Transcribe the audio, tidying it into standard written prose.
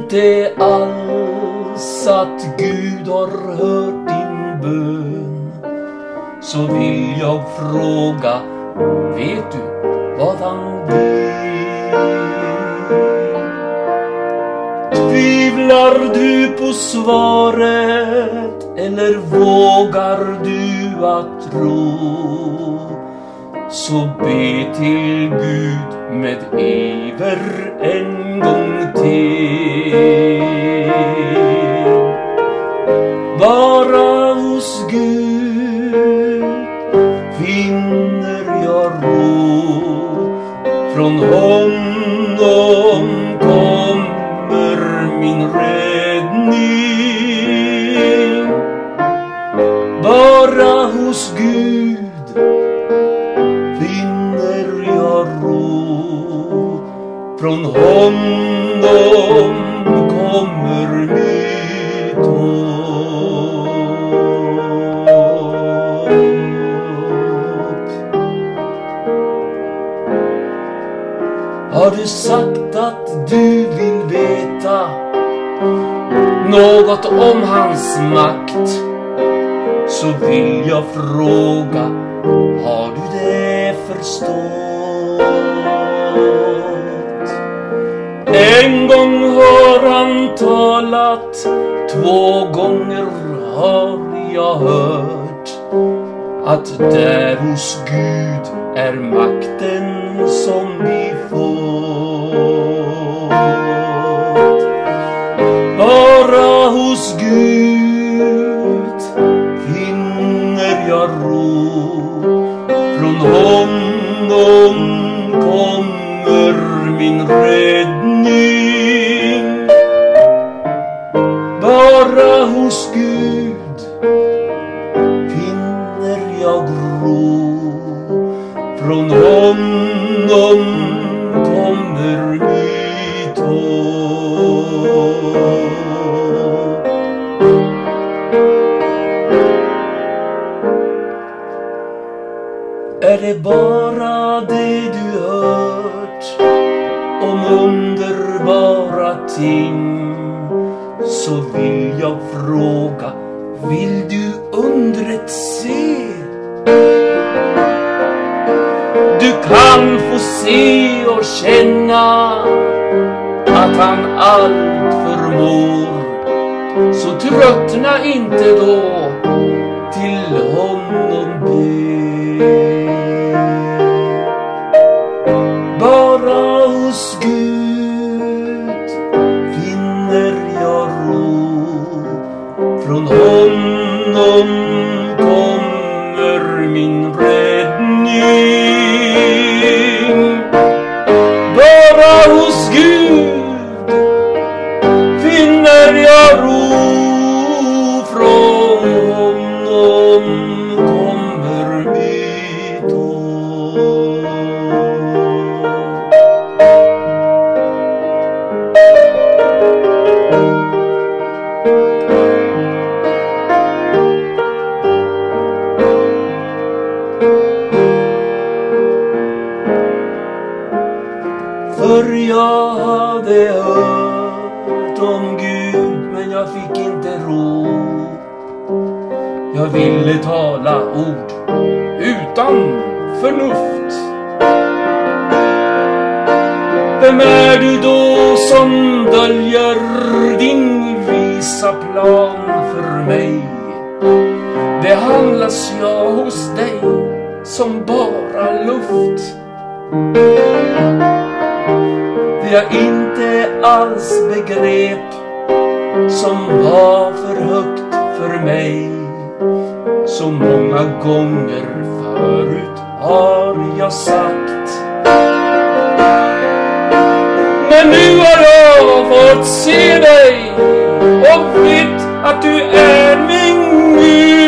inte alls att Gud har hört din bön, så vill jag fråga, vet du vad han vill? Tvivlar du på svaret eller vågar du att tro? Så be till Gud med iver en gång till. Bara hos Gud finner jag ro. Från honom kommer min räddning. Bara hos Gud finner jag ro. Från honom kommer mitt hopp. Har du sagt att du vill veta något om hans makt, så vill jag fråga, har du det förstått? En gång har han talat, 2 gånger har jag hört att där hos Gud är makten som vi fått. Bara hos Gud finner jag ro. Från honom kommer min räddning. Bara hos Gud finner jag ro. Från honom kommer mitt hopp. Är det bara det du hört om underbara ting, så vill jag fråga, vill du undret se? Du kan få se och känna att han allt förmår, så tröttna inte då, till honom be. Bara hos Gud finner jag ro. Från honom kommer min räddning. Bara hos Gud finner jag ro. Från honom kommer mitt hopp. För jag hade hört om Gud, men jag fick inte ro. Jag ville tala ord utan förnuft. Vem är du då som döljer din visa plan för mig? Behandlas jag hos dig som bara luft? Det jag inte alls begrep, som var för högt för mig. Så många gånger förut har jag sagt, men nu har jag fått se dig och vet att du är min Gud.